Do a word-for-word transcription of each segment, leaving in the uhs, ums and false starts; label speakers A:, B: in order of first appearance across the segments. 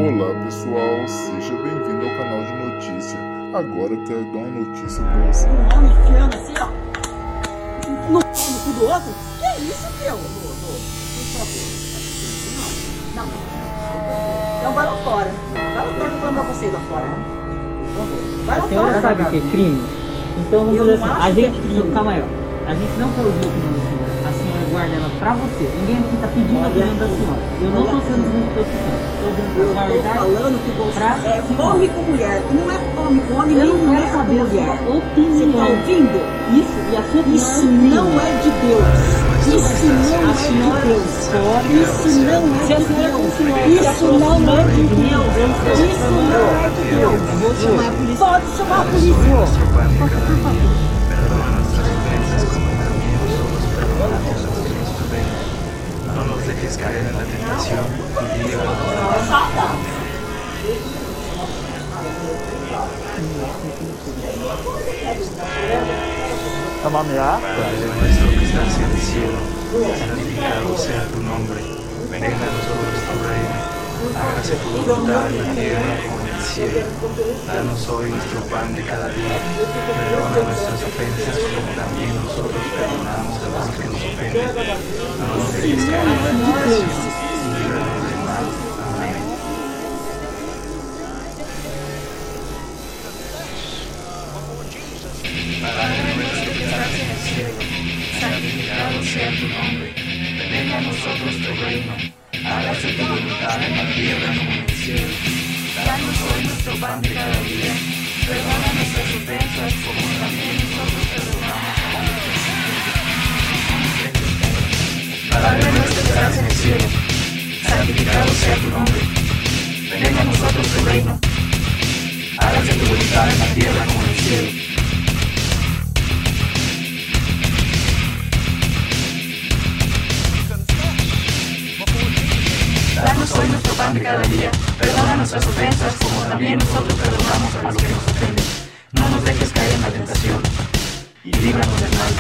A: Olá pessoal, seja bem-vindo ao canal de notícia. Agora eu quero dar uma notícia pra você.
B: Um homem enfiando assim, ó, no cu do outro? Que é isso, meu? Não, não. Então vai lá fora. Vai lá fora que eu vou mandar vocês lá fora. Vai lá
C: A senhora
B: fora.
C: sabe o que é crime? Então vamos
B: Eu
C: dizer
B: não
C: assim,
B: acho
C: a
B: que é
C: gente,
B: crime.
C: calma aí, ó. A gente não quer ouvir a opinião da senhora. A senhora guarda ela pra você. Ninguém aqui tá pedindo a opinião da senhora. Eu não tô sendo muito preocupado. Estou dando
B: Eu
C: pra
B: tô
C: guardar
B: falando que você
C: pra
B: é homem com mulher. Não é homem com homem,
C: Eu
B: nem
C: não
B: mulher
C: quero
B: com
C: saber a
B: mulher.
C: sua
B: Você
C: opinião.
B: tá ouvindo?
C: Isso, e a sua opinião
B: Isso
C: é crime.
B: não é de Deus. Isso não
C: A
B: é de
C: senhora
B: Deus.
C: pode...
B: Isso não é
C: Se a
B: de
C: senhora
B: Deus.
C: continuar se
B: Isso não é
C: aproximando
B: de
C: de mim,
B: Deus.
C: eu estou
B: Isso não é de Deus.
C: Eu vou chamar a polícia.
B: Pode chamar a polícia.
C: Por favor.
D: No nos dejes caer en la tentación y líbranos del mal. Padre nuestro que estás en el cielo, santificado sea tu nombre. Venga a nosotros tu reino. Hágase tu voluntad en la tierra como en el cielo. Danos hoy nuestro pan de cada día. Perdona nuestras ofensas como también nosotros perdonamos a los que nos ofenden. No nos dejes caer en la tentación y líbranos del mal. Amén. Padre nuestro que estás en el cielo, santificado sea tu nombre. Venga a nosotros tu reino. Hágase tu voluntad en la tierra como en el cielo. Danos hoy nuestro pan de cada día. Perdona nuestras ofensas como también nosotros perdonamos a los que nos ofenden. Padre nuestro que estás en el cielo, santificado sea tu nombre. Venga a nosotros tu reino. Hágase tu voluntad en la tierra como en el cielo. Danos hoy nuestro pan de cada día. Perdona nuestras ofensas como también nosotros perdonamos a los que nos ofenden. No nos dejes caer en la tentación y líbranos del mal.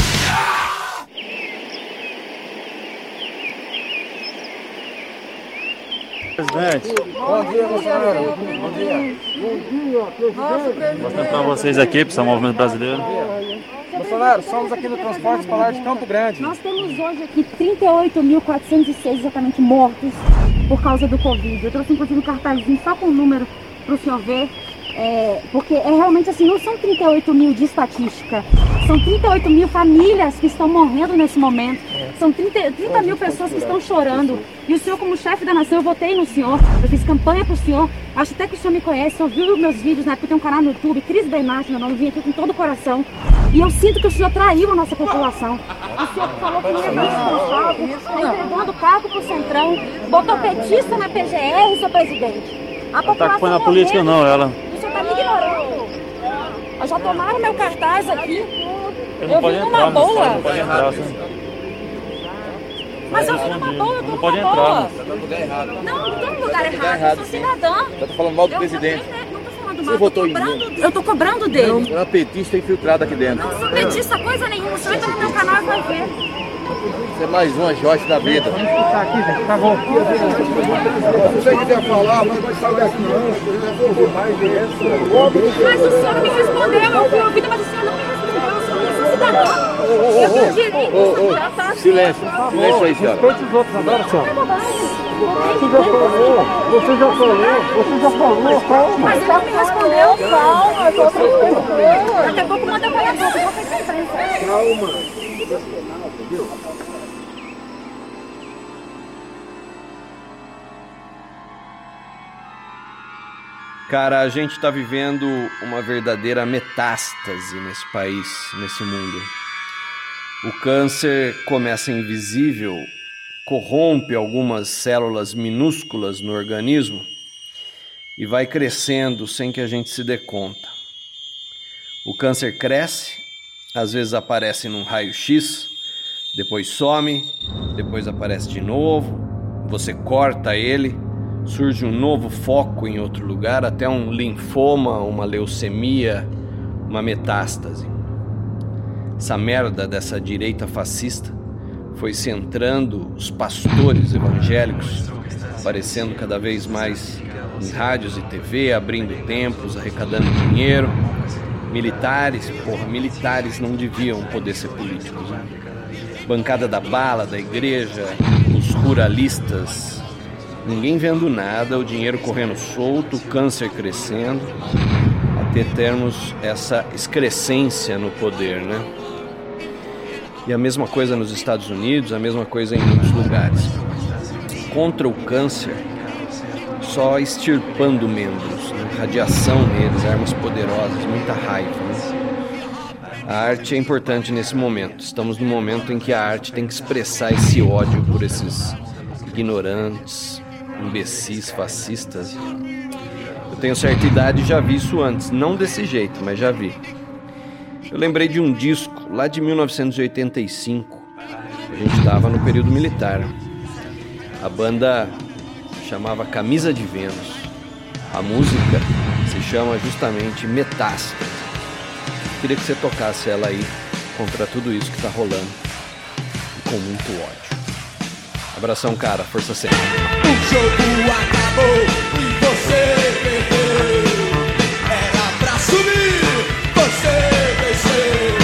E: Presidente. Bom dia, Bolsonaro. Bom dia. Mostrando para vocês aqui, para o Movimento Brasileiro.
F: Bolsonaro, somos aqui no Transporte Escolar de Campo Grande.
G: Nós temos hoje aqui trinta e oito mil quatrocentos e seis exatamente mortos por causa do Covid. Eu trouxe inclusive um cartazinho só com o número para o senhor ver, é, porque é realmente assim, não são trinta e oito mil de estatística, são trinta e oito mil famílias que estão morrendo nesse momento, são trinta, trinta mil pessoas que estão chorando. E o senhor, como chefe da nação, eu votei no senhor, eu fiz campanha pro senhor, acho até que o senhor me conhece, ouviu meus vídeos, na época tem um canal no YouTube, Cris Bernat, meu nome, vim aqui com todo o coração. E eu sinto que o senhor traiu a nossa população. O senhor falou que ia dar responsável, está entregando o cargo pro Centrão, botou petista na P G R, seu presidente. A população
E: Tá foi na
G: morrendo.
E: política não, ela.
G: O senhor tá me ignorando. Já tomaram meu cartaz aqui.
E: Eu
G: Eu vim numa boa.
E: Não pode entrar, sim.
G: Mas eu vim numa boa, eu tô
E: Não
G: numa
E: pode entrar,
G: boa.
E: não.
F: Tá no lugar errado.
G: Não, não tô no lugar errado, eu sou cidadã.
F: Já tô falando mal do
G: Eu
F: presidente.
G: votei, né? Não tô falando
F: Você
G: mal, eu tô
F: votou em
G: cobrando, eu tô cobrando dele.
F: É uma petista infiltrada aqui dentro.
G: Não sou petista coisa nenhuma, o senhor entra no meu canal e vai ver.
F: Você é mais uma Joyce da vida.
E: Tá aqui, gente. Tá bom.
F: Se você quiser falar, mas vai sair daqui
G: Mas o senhor não me respondeu, eu fui ouvida, mas o senhor não me respondeu, eu sou, eu sou cidadã. Eu tenho direito,
F: Ô, ô,
G: já tá assim.
F: silêncio, silêncio aí, senhora.
E: Respeite os outros agora, senhor.
G: É bobagem.
E: Você já falou, você já falou, você já falou, calma.
G: Mas ele não me respondeu, calma, eu tô tranquilo. Daqui a pouco manda eu calar a boca, eu vou fazer imprensa.
F: Calma.
H: Cara, a gente tá vivendo uma verdadeira metástase nesse país, nesse mundo. O câncer começa invisível, corrompe algumas células minúsculas no organismo e vai crescendo sem que a gente se dê conta. O câncer cresce, às vezes aparece num raio-x, depois some, depois aparece de novo, você corta ele, surge um novo foco em outro lugar, até um linfoma, uma leucemia, uma metástase. Essa merda dessa direita fascista foi se entrando os pastores evangélicos, aparecendo cada vez mais em rádios e T V, abrindo templos, arrecadando dinheiro. Militares, porra, militares não deviam poder ser políticos, né? Bancada da bala, da igreja, os ruralistas, ninguém vendo nada, o dinheiro correndo solto, o câncer crescendo, até termos essa excrescência no poder, né? E a mesma coisa nos Estados Unidos, a mesma coisa em muitos lugares. Contra o câncer, só extirpando membros, né? Radiação neles, armas poderosas, muita raiva, né? A arte é importante nesse momento. Estamos no momento em que a arte tem que expressar esse ódio por esses ignorantes, imbecis, fascistas. Eu tenho certa idade e já vi isso antes, não desse jeito, mas já vi. Eu lembrei de um disco lá de mil novecentos e oitenta e cinco. A gente estava no período militar. A banda chamava Camisa de Vênus. A música se chama justamente Metástase. Queria que você tocasse ela aí contra tudo isso que tá rolando e com muito ódio. Abração, cara. Força sempre.
I: O jogo acabou e você perdeu. Era pra subir, você desceu.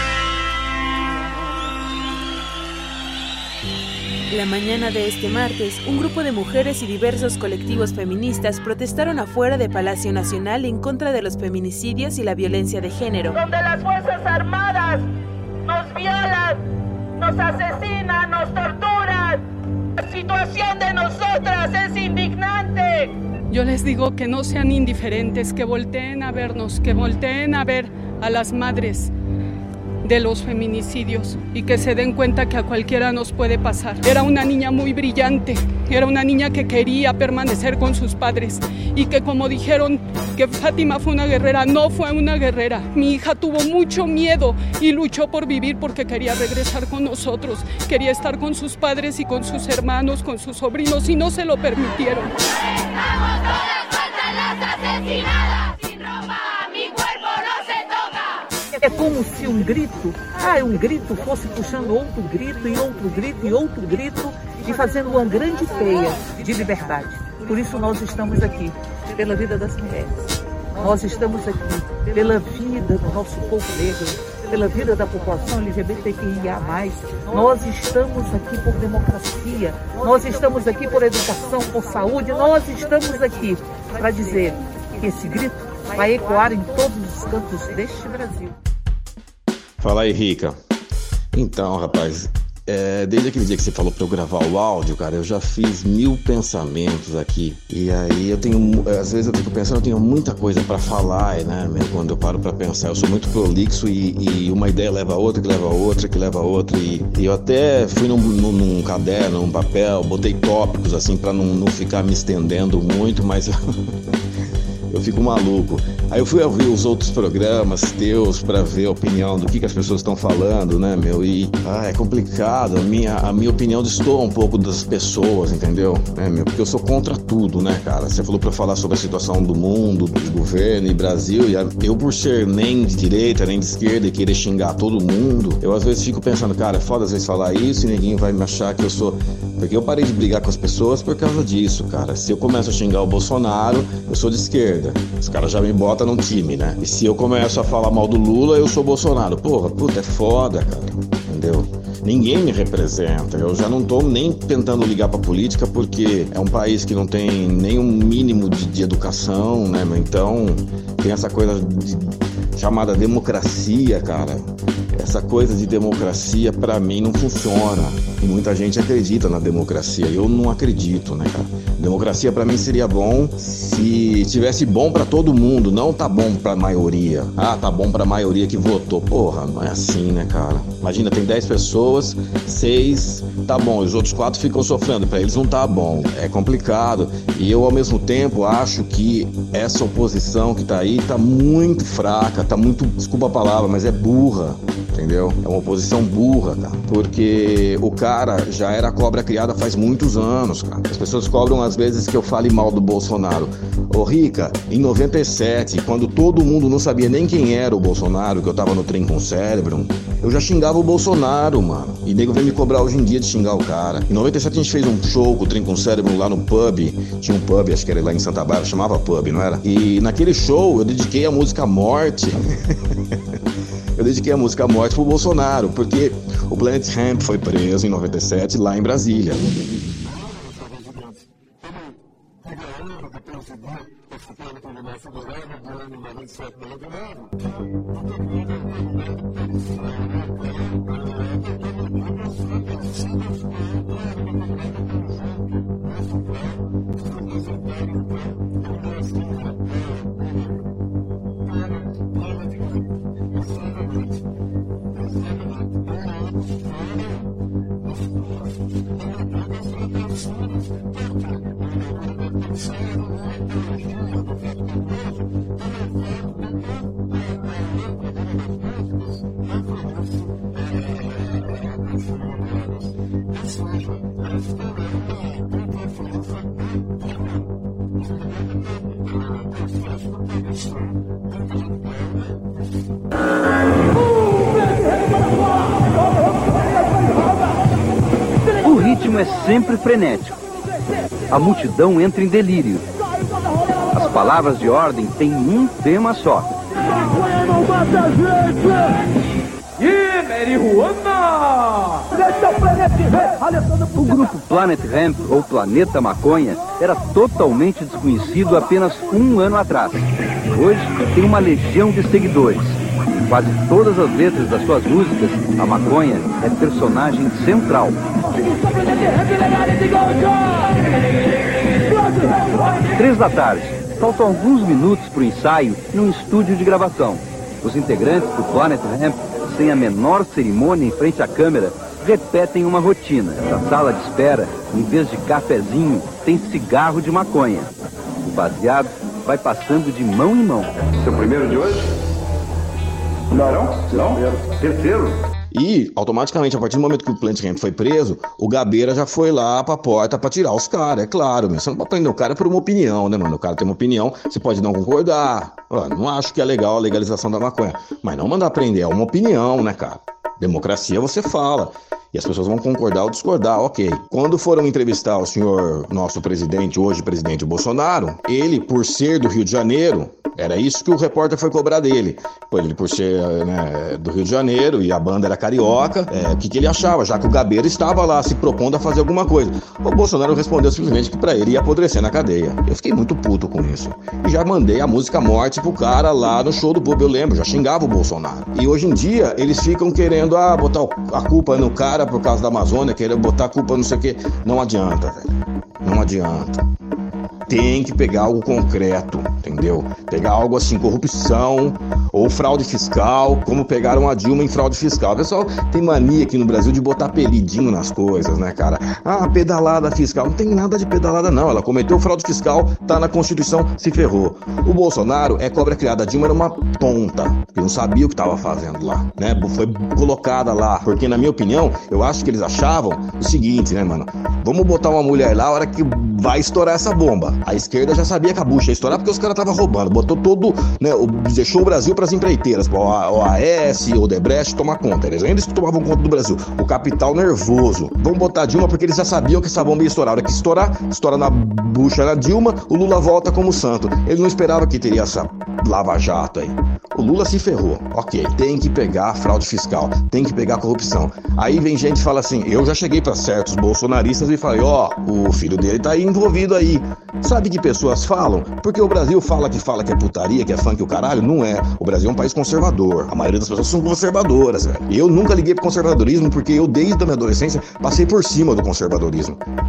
J: La mañana de este martes, un grupo de mujeres y diversos colectivos feministas protestaron afuera de Palacio Nacional en contra de los feminicidios y la violencia de género.
K: Donde las Fuerzas Armadas nos violan, nos asesinan, nos torturan. La situación de nosotras es indignante.
L: Yo les digo que no sean indiferentes, que volteen a vernos, que volteen a ver a las madres de los feminicidios y que se den cuenta que a cualquiera nos puede pasar. Era una niña muy brillante, era una niña que quería permanecer con sus padres y que, como dijeron que Fátima fue una guerrera, no fue una guerrera. Mi hija tuvo mucho miedo y luchó por vivir porque quería regresar con nosotros, quería estar con sus padres y con sus hermanos, con sus sobrinos, y no se lo permitieron.
K: Estamos todas faltas las asesinadas, sin ropa, mi cuerpo no se toca.
M: É como se um grito, ah, um grito fosse puxando outro grito e outro grito e outro grito e fazendo uma grande teia de liberdade. Por isso nós estamos aqui, pela vida das mulheres. Nós estamos aqui pela vida do nosso povo negro, pela vida da população L G B T Q I A mais. Nós estamos aqui por democracia, nós estamos aqui por educação, por saúde, nós estamos aqui para dizer que esse grito vai ecoar em todos os cantos deste Brasil.
N: Fala aí, Rica. Então, rapaz, é, desde aquele dia que você falou pra eu gravar o áudio, cara, eu já fiz mil pensamentos aqui. E aí eu tenho, às vezes eu fico pensando, eu tenho muita coisa pra falar, né, quando eu paro pra pensar. Eu sou muito prolixo e, e uma ideia leva a outra, que leva a outra, que leva a outra. E, e eu até fui num, num, num caderno, num papel, botei tópicos assim pra não, não ficar me estendendo muito, mas... eu fico maluco. Aí eu fui ouvir os outros programas teus pra ver a opinião do que, que as pessoas estão falando, né, meu? E ah, é complicado. A minha, a minha opinião destoa um pouco das pessoas, entendeu? É, meu? Porque eu sou contra tudo, né, cara? Você falou pra falar sobre a situação do mundo, do governo e Brasil. E eu, por ser nem de direita, nem de esquerda e querer xingar todo mundo, eu às vezes fico pensando, cara, é foda às vezes falar isso e ninguém vai me achar que eu sou... Porque eu parei de brigar com as pessoas por causa disso, cara. Se eu começo a xingar o Bolsonaro, eu sou de esquerda. Os caras já me botam num time, né? E se eu começo a falar mal do Lula, eu sou Bolsonaro. Porra, puta, é foda, cara. Entendeu? Ninguém me representa. Eu já não tô nem tentando ligar pra política porque é um país que não tem nenhum mínimo de, de educação, né? Então, tem essa coisa de, chamada democracia, cara. Essa coisa de democracia, pra mim, não funciona. E muita gente acredita na democracia. Eu não acredito, né, cara? Democracia, pra mim, seria bom se tivesse bom pra todo mundo. Não tá bom pra maioria. Ah, tá bom pra maioria que votou. Porra, não é assim, né, cara? Imagina, tem dez pessoas, seis tá bom. Os outros quatro ficam sofrendo. Pra eles não tá bom. É complicado. E eu, ao mesmo tempo, acho que essa oposição que tá aí tá muito fraca. Tá muito, desculpa a palavra, mas é burra. entendeu? É uma oposição burra, cara, porque o cara já era cobra criada faz muitos anos, cara. As pessoas cobram às vezes que eu fale mal do Bolsonaro. Ô Rica, em noventa e sete, quando todo mundo não sabia nem quem era o Bolsonaro, que eu tava no trem com o cérebro, eu já xingava o Bolsonaro, mano. E nego vem me cobrar hoje em dia de xingar o cara. Em noventa e sete a gente fez um show com o trem com o cérebro lá no pub. Tinha um pub, acho que era lá em Santa Bárbara, chamava pub, não era? E naquele show eu dediquei a música Morte. Eu dediquei a música Morte pro Bolsonaro, porque o Planet Hemp foi preso em noventa e sete lá em Brasília.
O: O ritmo é sempre frenético. A multidão entra em delírio. As palavras de ordem têm um tema só. O grupo Planet Hemp, ou Planeta Maconha, era totalmente desconhecido apenas um ano atrás. Hoje tem uma legião de seguidores. Em quase todas as letras das suas músicas, a maconha é personagem central. Três da tarde. Faltam alguns minutos para o ensaio num estúdio de gravação. Os integrantes do Planet Hemp, sem a menor cerimônia em frente à câmera, repetem uma rotina. Na sala de espera, em vez de cafezinho, tem cigarro de maconha. O baseado vai passando de mão em mão.
P: Seu primeiro de hoje? Não, não? Terceiro?
N: E, automaticamente, a partir do momento que o Planet Hemp foi preso, o Gabeira já foi lá pra porta pra tirar os caras, é claro, meu. Você não pode prender o cara por uma opinião, né, mano? O cara tem uma opinião, você pode não concordar. Ó, não acho que é legal a legalização da maconha. Mas não mandar prender, é uma opinião, né, cara? Democracia você fala. E as pessoas vão concordar ou discordar, ok. Quando foram entrevistar o senhor, nosso presidente, hoje presidente Bolsonaro, ele, por ser do Rio de Janeiro, era isso que o repórter foi cobrar dele. Ele, por ser, né, do Rio de Janeiro e a banda era carioca, é, o que, que ele achava, já que o Gabeira estava lá se propondo a fazer alguma coisa. O Bolsonaro respondeu simplesmente que pra ele ia apodrecer na cadeia. Eu fiquei muito puto com isso. E já mandei a música Morte pro cara lá no show do Bobo, eu lembro, já xingava o Bolsonaro. E hoje em dia, eles ficam querendo ah, botar a culpa no cara por causa da Amazônia, querendo botar a culpa não sei o que. Não adianta, velho. Não adianta. Tem que pegar algo concreto, entendeu? Pegar algo assim, corrupção ou fraude fiscal, como pegaram a Dilma em fraude fiscal. O pessoal tem mania aqui no Brasil de botar apelidinho nas coisas, né, cara? Ah, pedalada fiscal. Não tem nada de pedalada, não. Ela cometeu fraude fiscal, tá na Constituição, se ferrou. O Bolsonaro é cobra criada. A Dilma era uma tonta, que não sabia o que tava fazendo lá, né? Foi colocada lá, porque na minha opinião, eu acho que eles achavam o seguinte, né, mano? Vamos botar uma mulher lá a hora que vai estourar essa bomba. A esquerda já sabia que a bucha ia estourar porque os caras estavam roubando. Botou todo, né, deixou o Brasil para as empreiteiras, para o A S, o Odebrecht tomar conta. Eles ainda tomavam conta do Brasil. O capital nervoso. Vamos botar a Dilma porque eles já sabiam que essa bomba ia estourar. A hora que estourar, estoura na bucha na Dilma, o Lula volta como santo. Ele não esperava que teria essa lava-jato aí. O Lula se ferrou. Ok, tem que pegar a fraude fiscal, tem que pegar a corrupção. Aí vem gente e fala assim, eu já cheguei para certos bolsonaristas e falei, ó, oh, o filho dele tá aí envolvido aí. Sabe que pessoas falam? Porque o Brasil fala que fala que é putaria, que é funk o caralho. Não é. O Brasil é um país conservador. A maioria das pessoas são conservadoras, velho. Eu nunca liguei pro conservadorismo porque eu, desde a minha adolescência, passei por cima do conservadorismo.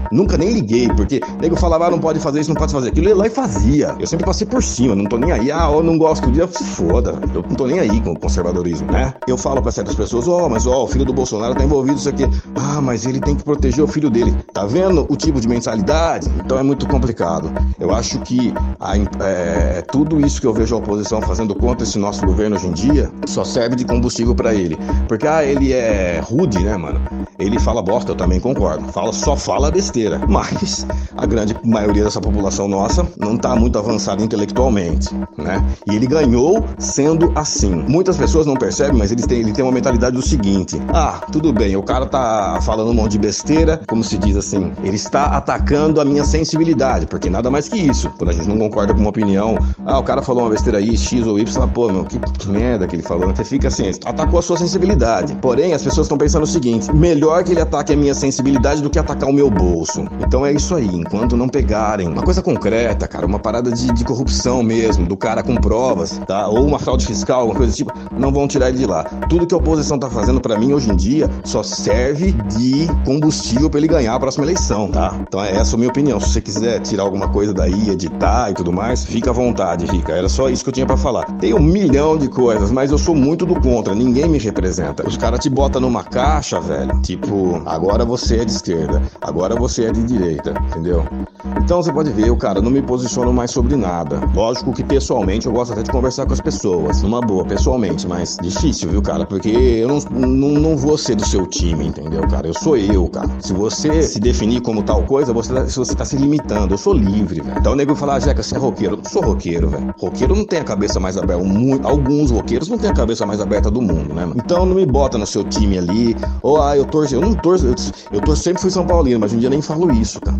N: Nunca nem liguei, porque o nego falava, ah, não pode fazer isso, não pode fazer aquilo. Eu ia lá e fazia. Eu sempre passei por cima, não tô nem aí. Ah, eu não gosto disso, se foda. Eu não tô nem aí com o conservadorismo, né? Eu falo pra certas pessoas, ó, oh, mas ó, oh, o filho do Bolsonaro tá envolvido nisso aqui. Ah, mas ele tem que proteger o filho dele. Tá vendo o tipo de mentalidade? Então é muito complicado. Eu acho que a, é, tudo isso que eu vejo a oposição fazendo contra esse nosso governo hoje em dia só serve de combustível pra ele. Porque, ah, ele é rude, né, mano? Ele fala bosta, eu também concordo. Fala, só fala besteira. Mas a grande maioria dessa população nossa não tá muito avançada intelectualmente, né? E ele ganhou sendo assim. Muitas pessoas não percebem, mas eles têm, ele tem uma mentalidade do seguinte: ah, tudo bem, o cara tá falando um monte de besteira, como se diz assim, ele está atacando a minha sensibilidade, porque nada mais que isso. Quando a gente não concorda com uma opinião, ah, o cara falou uma besteira aí, X ou Y, pô, meu, que merda que ele falou. Você fica assim, atacou a sua sensibilidade. Porém, as pessoas estão pensando o seguinte: melhor que ele ataque a minha sensibilidade do que atacar o meu bolso. Então é isso aí, enquanto não pegarem uma coisa concreta, cara, uma parada de, de corrupção mesmo, do cara com provas, tá? Ou uma fraude fiscal, uma coisa tipo, não vão tirar ele de lá. Tudo que a oposição tá fazendo pra mim hoje em dia só serve de combustível pra ele ganhar a próxima eleição, tá? Então é essa a minha opinião. Se você quiser tirar alguma coisa daí, editar e tudo mais, fica à vontade, Rica. Era só isso que eu tinha pra falar. Tem um milhão de coisas, mas eu sou muito do contra, ninguém me representa. Os caras te botam numa caixa, velho, tipo, agora você é de esquerda, agora você é de direita, entendeu? Então você pode ver, eu, cara, não me posiciono mais sobre nada. Lógico que pessoalmente eu gosto até de conversar com as pessoas, numa boa, pessoalmente, mas difícil, viu, cara? Porque eu não, não, não vou ser do seu time, entendeu, cara? Eu sou eu, cara. Se você se definir como tal coisa, você, se você tá se limitando, eu sou livre, velho. Então o nego vai falar, ah, Jeca, você é roqueiro. Eu não sou roqueiro, velho. Roqueiro não tem a cabeça mais aberta. Muito, alguns roqueiros não tem a cabeça mais aberta do mundo, né, mano? Então não me bota no seu time ali, ou, ah, eu torço, eu não torço, eu, eu torço, sempre fui São Paulino, mas um dia nem falo isso, cara.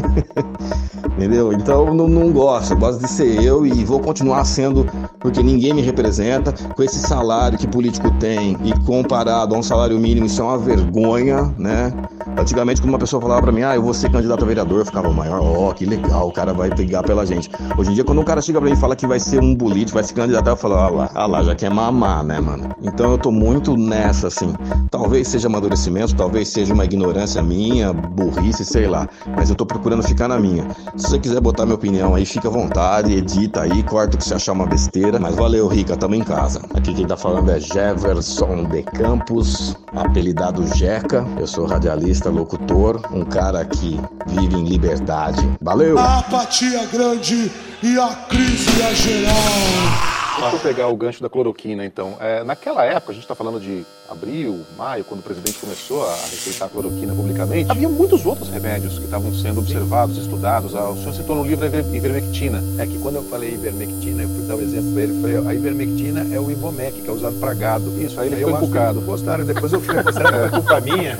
N: Entendeu? Então eu não, não gosto, eu gosto de ser eu e vou continuar sendo, porque ninguém me representa. Com esse salário que político tem e comparado a um salário mínimo, isso é uma vergonha, né? Antigamente, quando uma pessoa falava pra mim, ah, eu vou ser candidato a vereador, eu ficava maior, ó, oh, que legal, o cara vai brigar pela gente. Hoje em dia, quando um cara chega pra mim e fala que vai ser um político, vai se candidatar, eu falo, ah lá, ah lá, já quer mamar, né, mano? Então eu tô muito nessa, assim. Talvez seja amadurecimento, talvez seja uma ignorância minha, burrice, sei lá. Mas eu tô procurando ficar na minha. Se você quiser botar minha opinião aí, fica à vontade, edita aí, corta o que você achar uma besteira. Mas valeu, Rica, tamo em casa. Aqui quem tá falando é Jefferson de Campos, apelidado Jeca. Eu sou radialista, locutor, um cara que vive em liberdade. Valeu!
I: A apatia grande e a crise é geral.
Q: Deixa eu pegar o gancho da cloroquina, então. É, naquela época, a gente está falando de abril, maio, quando o presidente começou a receitar a cloroquina publicamente, havia muitos outros remédios que estavam sendo observados, estudados. O senhor citou no livro a ivermectina.
R: É que quando eu falei ivermectina, eu fui dar o um exemplo para ele, falei, a ivermectina é o Ivomec, que é usado para gado.
Q: Isso, aí ele ficou encucado.
R: Gostaram, depois eu falei, será que é culpa minha?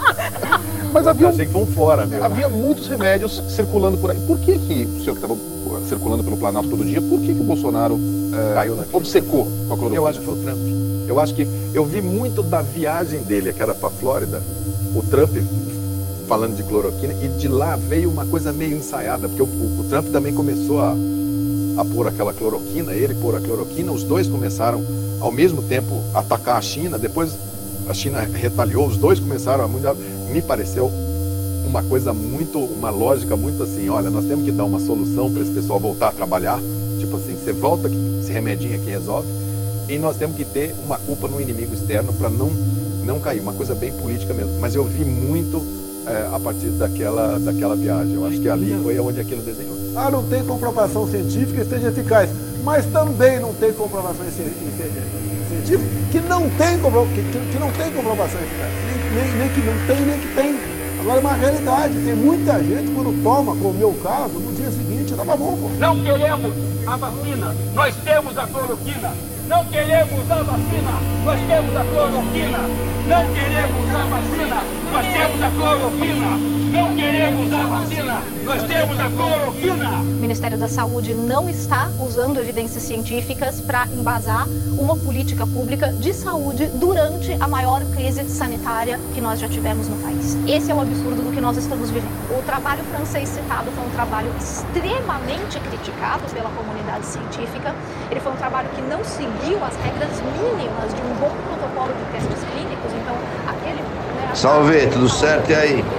Q: Mas havia,
R: eu achei que foi um fora, meu.
Q: Havia muitos remédios circulando por aí. Por que que o senhor que estava circulando pelo Planalto todo dia, por que que o Bolsonaro é, caiu obcecou com a cloroquina?
R: Eu acho que foi o Trump. Eu acho que eu vi muito da viagem dele, que era para Flórida, o Trump falando de cloroquina, e de lá veio uma coisa meio ensaiada, porque o, o, o Trump também começou a, a pôr aquela cloroquina, ele pôr a cloroquina, os dois começaram ao mesmo tempo a atacar a China, depois a China retaliou, os dois começaram a mudar. Me pareceu uma coisa muito, uma lógica muito assim, olha, nós temos que dar uma solução para esse pessoal voltar a trabalhar, tipo assim, você volta, esse remedinho aqui resolve, e nós temos que ter uma culpa no inimigo externo para não, não cair, uma coisa bem política mesmo. Mas eu vi muito é, a partir daquela, daquela viagem, eu acho que ali foi onde aquilo desenhou.
S: Ah, não tem comprovação científica que seja eficaz, mas também não tem comprovação científica que não tem, que, que não tem comprovação eficaz, nem, nem, nem que não tem, nem que tem. Agora é uma realidade, tem muita gente quando toma, como o meu caso, no dia seguinte tava bom, pô.
K: Não queremos a vacina, nós temos a cloroquina. Não queremos a vacina, nós temos a cloroquina. Não queremos a vacina, nós temos a cloroquina. Não queremos a vacina, nós temos a cloroquina.
T: O Ministério da Saúde não está usando evidências científicas para embasar uma política pública de saúde durante a maior crise sanitária que nós já tivemos no país. Esse é o absurdo do que nós estamos vivendo. O trabalho francês citado foi um trabalho extremamente criticado pela comunidade científica. Ele foi um trabalho que não seguiu as regras mínimas de um bom protocolo de testes clínicos. Então, aquele... Né,
U: Salve, tudo certo e aí?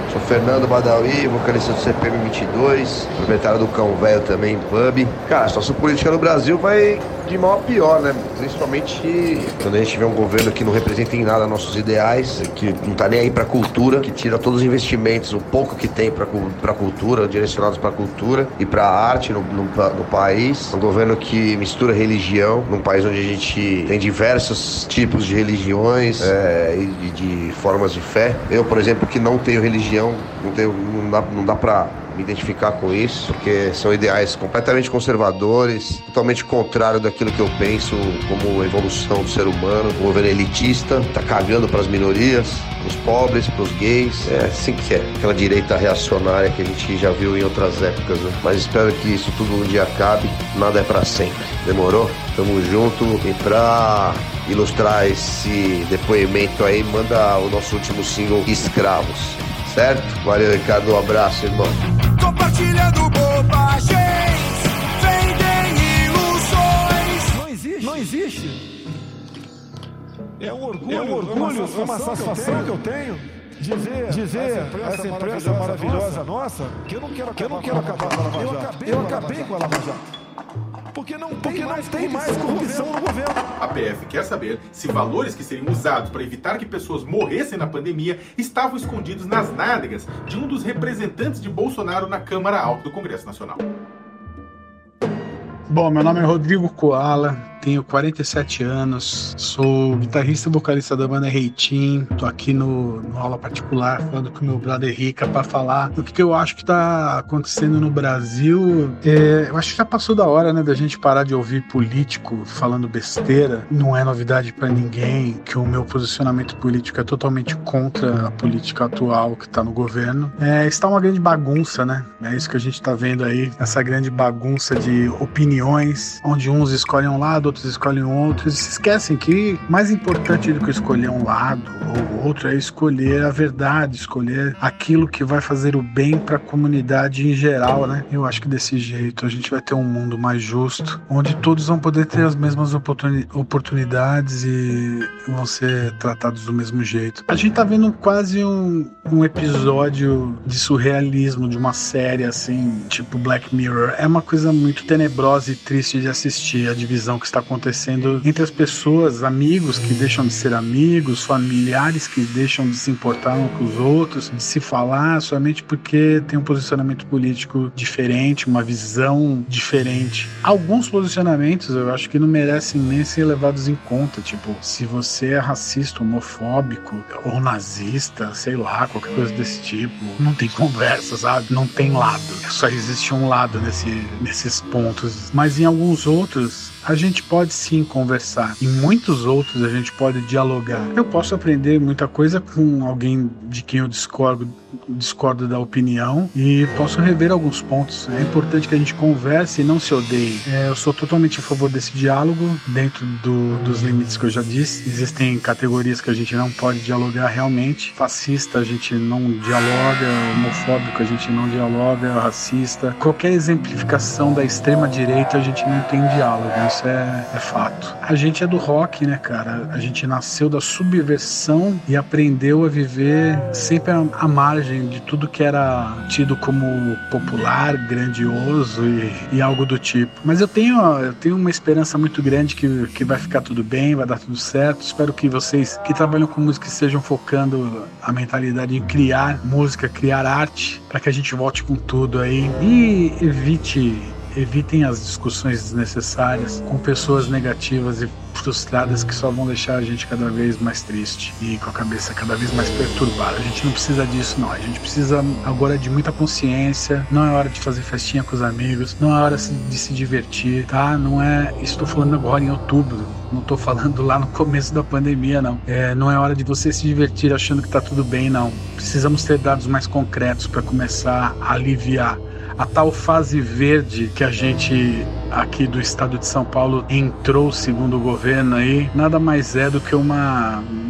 U: Sou Fernando Badawi, vocalista do C P M vinte e dois, proprietário do Cão Velho também, pub. Cara, a situação política no Brasil vai de mal a pior, né? Principalmente quando a gente vê um governo que não representa em nada nossos ideais, que não tá nem aí pra cultura, que tira todos os investimentos, o pouco que tem pra, pra cultura, direcionados pra cultura e pra arte no, no, no país. Um governo que mistura religião, num país onde a gente tem diversos tipos de religiões é, e de, de formas de fé. Eu, por exemplo, que não tenho religião, não, tenho, não, dá, não dá pra me identificar com isso, porque são ideais completamente conservadores, totalmente contrário daquilo que eu penso como evolução do ser humano. O governo elitista tá cagando para as minorias, pros pobres, pros gays. É assim que é, aquela direita reacionária que a gente já viu em outras épocas, né? Mas espero que isso tudo um dia acabe, nada é para sempre. Demorou? Tamo junto. E pra ilustrar esse depoimento aí, manda o nosso último single, Escravos. Certo? Valeu, Ricardo. Um abraço, irmão.
I: Compartilhando bobagens, vendem ilusões.
S: Não existe. Não existe. É um orgulho, é um orgulho, é uma satisfação que eu tenho. Dizer, dizer essa empresa maravilhosa nossa, que eu não quero, que eu não quero acabar com a Lava Jato. Eu acabei com a Lava Jato. Porque não tem, Porque mais, não tem mais corrupção no governo.
Q: A P F quer saber se valores que seriam usados para evitar que pessoas morressem na pandemia estavam escondidos nas nádegas de um dos representantes de Bolsonaro na Câmara Alta do Congresso Nacional.
V: Bom, meu nome é Rodrigo Koala, tenho quarenta e sete anos, sou guitarrista e vocalista da banda Reitim, tô aqui no, no aula particular falando com o meu brother Rica para falar do que, que eu acho que tá acontecendo no Brasil. É, eu acho que já passou da hora, né, da gente parar de ouvir político falando besteira. Não é novidade para ninguém que o meu posicionamento político é totalmente contra a política atual que tá no governo. É, está uma grande bagunça, né? É isso que a gente tá vendo aí, essa grande bagunça de opiniões, onde uns escolhem um lado, outros escolhem outros, e se esquecem que mais importante do que escolher um lado ou outro é escolher a verdade, escolher aquilo que vai fazer o bem para a comunidade em geral, né? Eu acho que desse jeito a gente vai ter um mundo mais justo, onde todos vão poder ter as mesmas oportuni- oportunidades e vão ser tratados do mesmo jeito. A gente tá vendo quase um, um episódio de surrealismo de uma série assim, tipo Black Mirror. É uma coisa muito tenebrosa e triste de assistir, a divisão que está acontecendo entre as pessoas, amigos que deixam de ser amigos, familiares que deixam de se importar uns com os outros, de se falar somente porque tem um posicionamento político diferente, uma visão diferente. Alguns posicionamentos eu acho que não merecem nem ser levados em conta, tipo, se você é racista, homofóbico ou nazista, sei lá, qualquer coisa desse tipo, não tem conversa, sabe? Não tem lado. Só existe um lado nesse, nesses pontos. Mas em alguns outros a gente pode sim conversar. Em muitos outros a gente pode dialogar. Eu posso aprender muita coisa com alguém de quem eu discordo, discordo da opinião e posso rever alguns pontos. É importante que a gente converse e não se odeie. É, eu sou totalmente a favor desse diálogo dentro do, dos limites que eu já disse. Existem categorias que a gente não pode dialogar realmente. Fascista a gente não dialoga, homofóbico a gente não dialoga, racista. Qualquer exemplificação da extrema direita a gente não tem diálogo. Isso é, é fato. A gente é do rock, né, cara? A gente nasceu da subversão e aprendeu a viver sempre à margem de tudo que era tido como popular, grandioso e, e algo do tipo. Mas eu tenho, eu tenho uma esperança muito grande que, que vai ficar tudo bem, vai dar tudo certo. Espero que vocês que trabalham com música estejam focando a mentalidade em criar música, criar arte, para que a gente volte com tudo aí e evite Evitem as discussões desnecessárias com pessoas negativas e frustradas que só vão deixar a gente cada vez mais triste e com a cabeça cada vez mais perturbada. A gente não precisa disso, não. A gente precisa agora de muita consciência. Não é hora de fazer festinha com os amigos. Não é hora de se divertir, tá? Não é... Estou falando agora em outubro. Não estou falando lá no começo da pandemia, não. É, não é hora de você se divertir achando que tá tudo bem, não. Precisamos ter dados mais concretos para começar a aliviar a tal fase verde que a gente aqui do estado de São Paulo entrou, segundo o governo aí, nada mais é do que uma,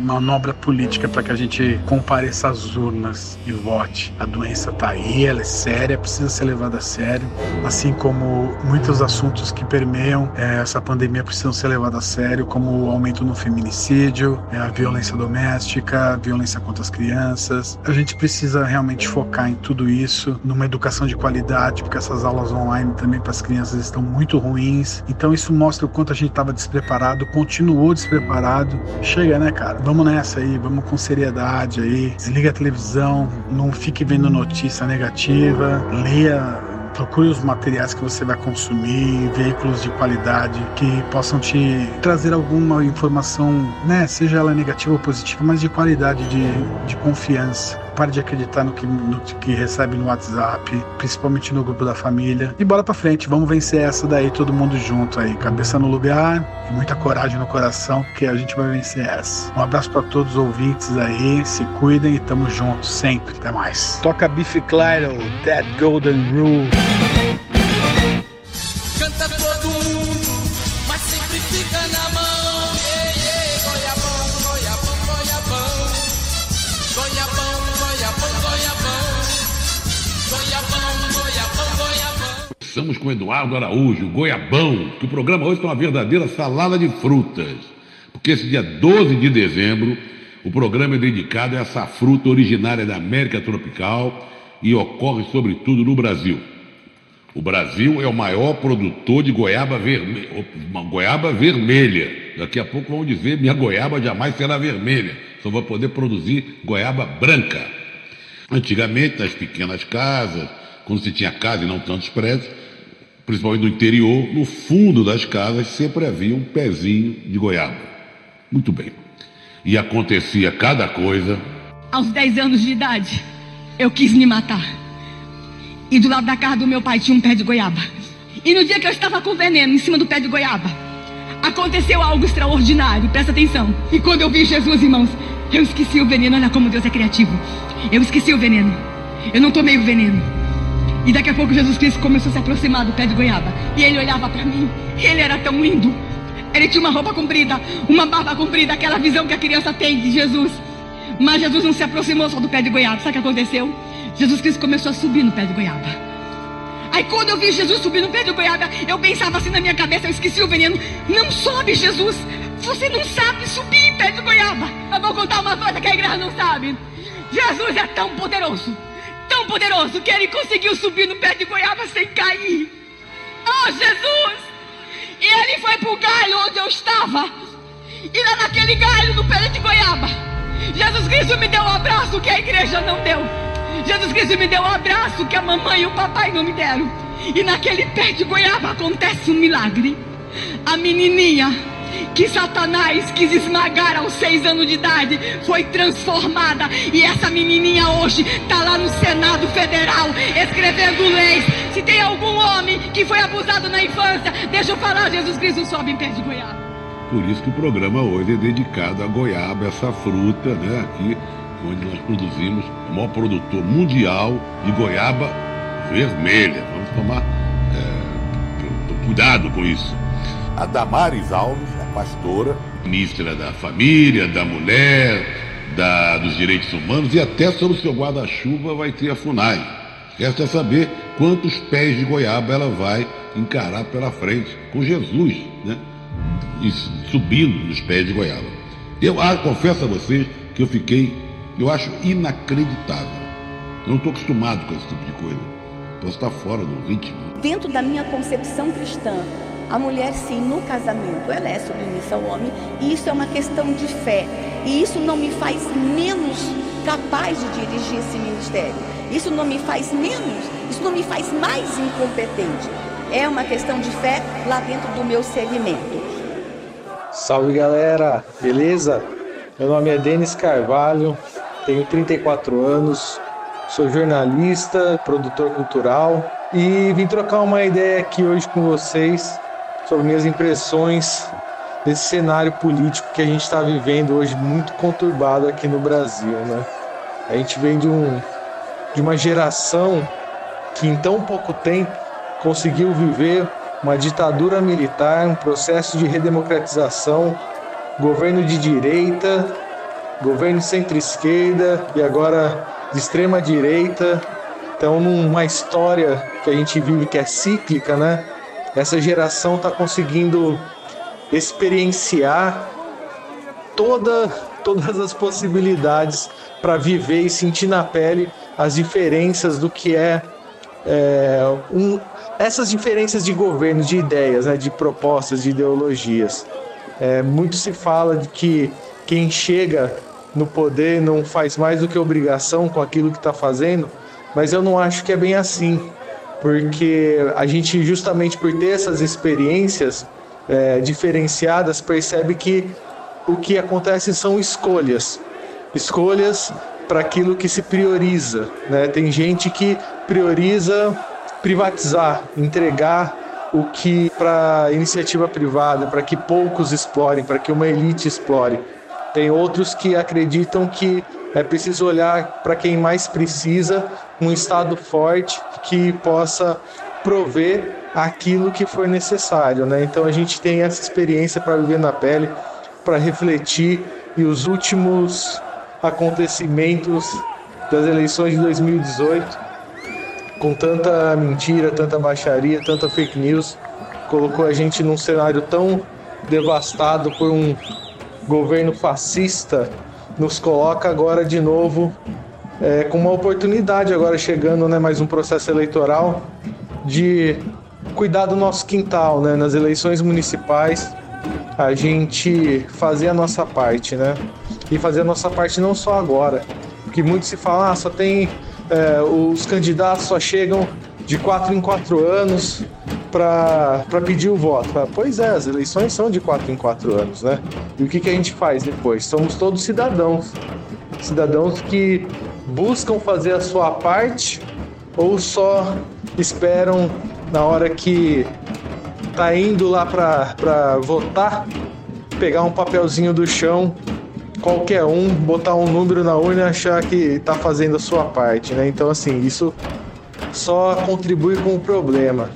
V: manobra política para que a gente compareça às urnas e vote. A doença está aí, ela é séria, precisa ser levada a sério, assim como muitos assuntos que permeiam é, essa pandemia precisam ser levados a sério, como o aumento no feminicídio, é, a violência doméstica, a violência contra as crianças. A gente precisa realmente focar em tudo isso, numa educação de qualidade, porque essas aulas online também para as crianças estão muito ruins. Então isso mostra o quanto a gente estava despreparado, continuou despreparado. Chega, né, cara? Vamos nessa aí, vamos com seriedade aí. Desliga a televisão, não fique vendo notícia negativa, leia, procure os materiais que você vai consumir, veículos de qualidade que possam te trazer alguma informação, né, seja ela negativa ou positiva, mas de qualidade, de, de confiança. Pare de acreditar no que, no que recebe no WhatsApp, principalmente no grupo da família. E bora pra frente, vamos vencer essa daí, todo mundo junto aí, cabeça no lugar e muita coragem no coração, porque a gente vai vencer essa. Um abraço pra todos os ouvintes aí, se cuidem e tamo juntos sempre. Até mais. Toca Biffy Clyro, That Golden Rule.
A: Canta todo mundo, mas sempre fica na mão. Yeah, yeah. Goiabão, goiabão, goiabão. Goiabão, goiabão, goiabão. Goiabão, goiabão, goiabão.
B: Estamos com Eduardo Araújo, Goiabão, que o programa hoje é uma verdadeira salada de frutas. Porque esse dia doze de dezembro, o programa é dedicado a essa fruta originária da América tropical e ocorre sobretudo no Brasil. O Brasil é o maior produtor de goiaba vermelha. Goiaba vermelha. Daqui a pouco vão dizer, minha goiaba jamais será vermelha. Só vai poder produzir goiaba branca. Antigamente, nas pequenas casas, quando se tinha casa e não tantos prédios, principalmente no interior, no fundo das casas sempre havia um pezinho de goiaba. Muito bem. E acontecia cada coisa.
W: Aos dez anos de idade, eu quis me matar. E do lado da casa do meu pai tinha um pé de goiaba. E no dia que eu estava com veneno em cima do pé de goiaba, aconteceu algo extraordinário, presta atenção. E quando eu vi Jesus, irmãos, eu esqueci o veneno, olha como Deus é criativo. Eu esqueci o veneno, eu não tomei o veneno. E daqui a pouco Jesus Cristo começou a se aproximar do pé de goiaba. E ele olhava para mim, e ele era tão lindo. Ele tinha uma roupa comprida, uma barba comprida, aquela visão que a criança tem de Jesus. Mas Jesus não se aproximou só do pé de goiaba, sabe o que aconteceu? Jesus Cristo começou a subir no pé de goiaba. Aí quando eu vi Jesus subir no pé de goiaba, eu pensava assim na minha cabeça, eu esqueci o veneno. Não sobe, Jesus, você não sabe subir em pé de goiaba. Eu vou contar uma coisa que a igreja não sabe. Jesus é tão poderoso, tão poderoso, que ele conseguiu subir no pé de goiaba sem cair. Oh, Jesus! E ele foi pro galho onde eu estava. E lá naquele galho no pé de goiaba, Jesus Cristo me deu um abraço que a igreja não deu. Jesus Cristo me deu um abraço que a mamãe e o papai não me deram. E naquele pé de goiaba acontece um milagre. A menininha que Satanás quis esmagar aos seis anos de idade foi transformada. E essa menininha hoje está lá no Senado Federal escrevendo leis. Se tem algum homem que foi abusado na infância, deixa eu falar, Jesus Cristo sobe em pé de goiaba.
B: Por isso que o programa hoje é dedicado a goiaba, essa fruta, né, aqui onde nós produzimos o maior produtor mundial de goiaba vermelha. Vamos tomar é, cuidado com isso.
Q: A Damares Alves, a pastora,
B: ministra da Família, da Mulher, da, dos Direitos Humanos e até sobre o seu guarda-chuva vai ter a FUNAI. Resta saber quantos pés de goiaba ela vai encarar pela frente com Jesus, né? E subindo nos pés de goiaba. Eu ah, confesso a vocês que eu fiquei, eu acho inacreditável. Eu não estou acostumado com esse tipo de coisa. Posso estar fora do ritmo.
X: Dentro da minha concepção cristã, a mulher, sim, no casamento, ela é submissa ao homem, e isso é uma questão de fé. E isso não me faz menos capaz de dirigir esse ministério. Isso não me faz menos, isso não me faz mais incompetente. É uma questão de fé lá dentro do meu segmento.
Y: Salve, galera, beleza? Meu nome é Denis Carvalho, tenho trinta e quatro anos, sou jornalista, produtor cultural e vim trocar uma ideia aqui hoje com vocês sobre minhas impressões desse cenário político que a gente está vivendo hoje, muito conturbado aqui no Brasil, né? A gente vem de, um, de uma geração que em tão pouco tempo conseguiu viver uma ditadura militar, um processo de redemocratização, governo de direita governo de centro-esquerda e agora de extrema-direita. Então, numa história que a gente vive que é cíclica, né? Essa geração está conseguindo experienciar toda, todas as possibilidades para viver e sentir na pele as diferenças do que é, é um, essas diferenças de governo, de ideias, né, de propostas, de ideologias. É, muito se fala de que quem chega no poder não faz mais do que obrigação com aquilo que está fazendo, mas eu não acho que é bem assim, porque a gente, justamente por ter essas experiências é, diferenciadas, percebe que o que acontece são escolhas, escolhas para aquilo que se prioriza, né? Tem gente que prioriza privatizar, entregar o que para iniciativa privada, para que poucos explorem, para que uma elite explore. Tem outros que acreditam que é preciso olhar para quem mais precisa, um Estado forte que possa prover aquilo que for necessário, né? Então a gente tem essa experiência para viver na pele, para refletir, e os últimos acontecimentos das eleições de dois mil e dezoito, com tanta mentira, tanta baixaria, tanta fake news, colocou a gente num cenário tão devastado por um governo fascista, nos coloca agora de novo é, com uma oportunidade, agora chegando, né, mais um processo eleitoral, de cuidar do nosso quintal, né, nas eleições municipais, a gente fazer a nossa parte, né, e fazer a nossa parte não só agora, porque muito se fala, ah, só tem, é, os candidatos só chegam de quatro em quatro anos para pedir o voto. Pois é, as eleições são de quatro em quatro anos, né? E o que, que a gente faz depois? Somos todos cidadãos. Cidadãos que buscam fazer a sua parte ou só esperam na hora que tá indo lá para votar, pegar um papelzinho do chão, qualquer um, botar um número na urna e achar que tá fazendo a sua parte, né? Então, assim, isso só contribui com o problema.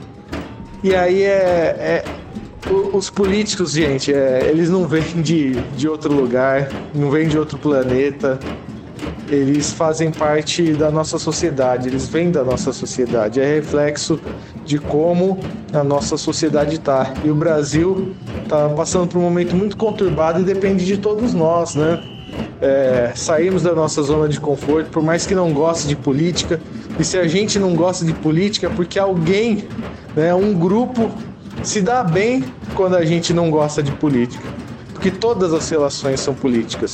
Y: E aí é, é os políticos, gente, é, eles não vêm de, de outro lugar, não vêm de outro planeta, eles fazem parte da nossa sociedade, eles vêm da nossa sociedade, é reflexo de como a nossa sociedade está. E o Brasil está passando por um momento muito conturbado e depende de todos nós, né? É, saímos da nossa zona de conforto, por mais que não goste de política, e se a gente não gosta de política é porque alguém, né, um grupo se dá bem quando a gente não gosta de política, porque todas as relações são políticas.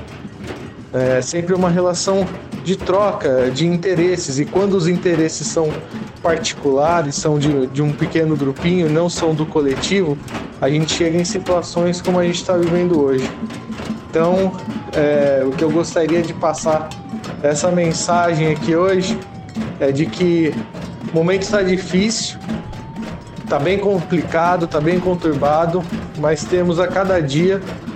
Y: É sempre uma relação de troca, de interesses, e quando os interesses são particulares, são de, de um pequeno grupinho, não são do coletivo, a gente chega em situações como a gente está vivendo hoje. Então, é, o que eu gostaria de passar, essa mensagem aqui hoje, é de que o momento está difícil, está bem complicado, está bem conturbado, mas temos a cada dia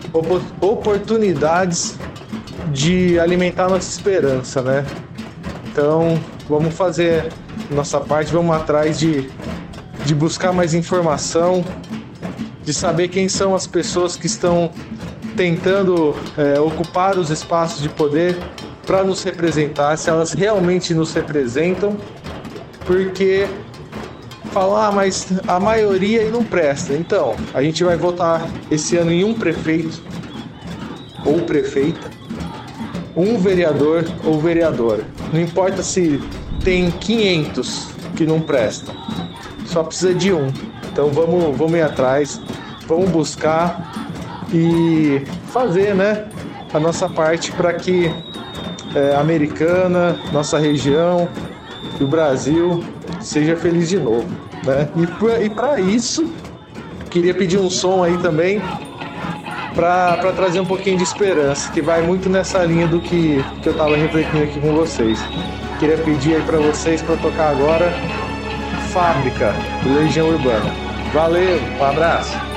Y: oportunidades de alimentar nossa esperança, né? Então, vamos fazer nossa parte, vamos atrás de, de buscar mais informação, de saber quem são as pessoas que estão tentando é, ocupar os espaços de poder para nos representar, se elas realmente nos representam, porque falar, ah, mas a maioria não presta. Então, a gente vai votar esse ano em um prefeito ou prefeita, um vereador ou vereadora. Não importa se tem quinhentos que não prestam, só precisa de um. Então vamos, vamos ir atrás, vamos buscar e fazer, né, a nossa parte para que é, a Americana, nossa região e o Brasil seja feliz de novo, né? E para isso, queria pedir um som aí também para trazer um pouquinho de esperança, que vai muito nessa linha do que, que eu estava refletindo aqui com vocês. Queria pedir aí para vocês para tocar agora Fábrica, do Legião Urbana. Valeu, um abraço.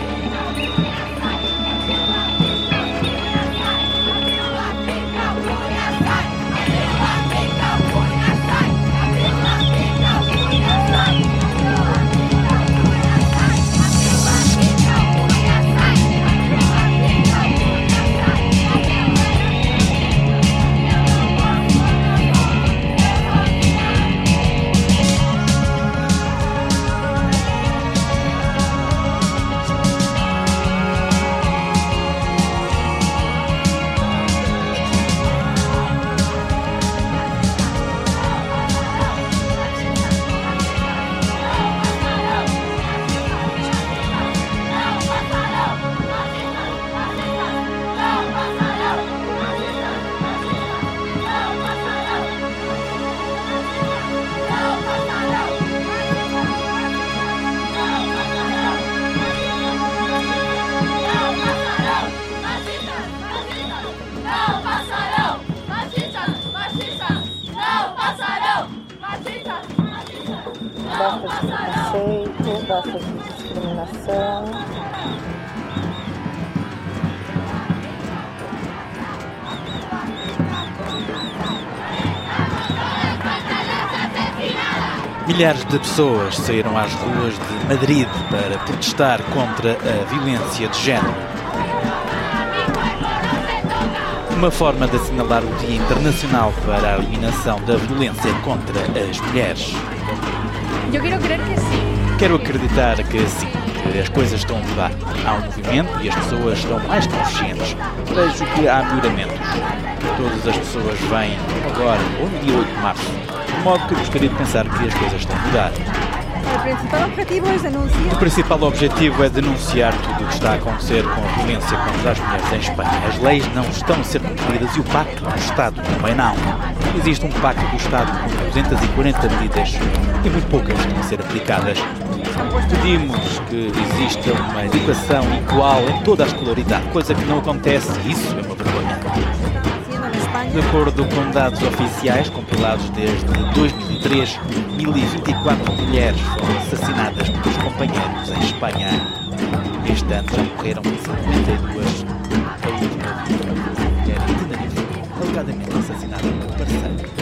C: basta de preconceito, basta de discriminação.
D: Milhares de pessoas saíram às ruas de Madrid para protestar contra a violência de género. Uma forma de assinalar o Dia Internacional para a Eliminação da Violência contra as Mulheres.
E: Eu quero crer que sim.
D: Quero acreditar que sim, que as coisas estão a mudar. Há um movimento e as pessoas estão mais conscientes. Vejo que há melhoramentos. Todas as pessoas vêm agora, ou no dia oito de março, de modo que gostaria de pensar que as coisas estão a mudar.
E: O principal objetivo é denunciar.
D: O principal objetivo é denunciar tudo o que está a acontecer com a violência contra as mulheres em Espanha. As leis não estão a ser cumpridas e o Pacto do Estado também não. Existe um Pacto do Estado com duzentas e quarenta medidas e muito poucas estão a ser aplicadas. Pedimos que exista uma educação igual em toda a escolaridade, coisa que não acontece e isso é uma vergonha. De acordo com dados oficiais compilados desde dois mil e três, mil e vinte e quatro mulheres foram assassinadas pelos companheiros em Espanha. Este ano já morreram cinquenta e duas. A última vítima foi uma mulher de Tenerife, alegadamente assassinada pelo parceiro.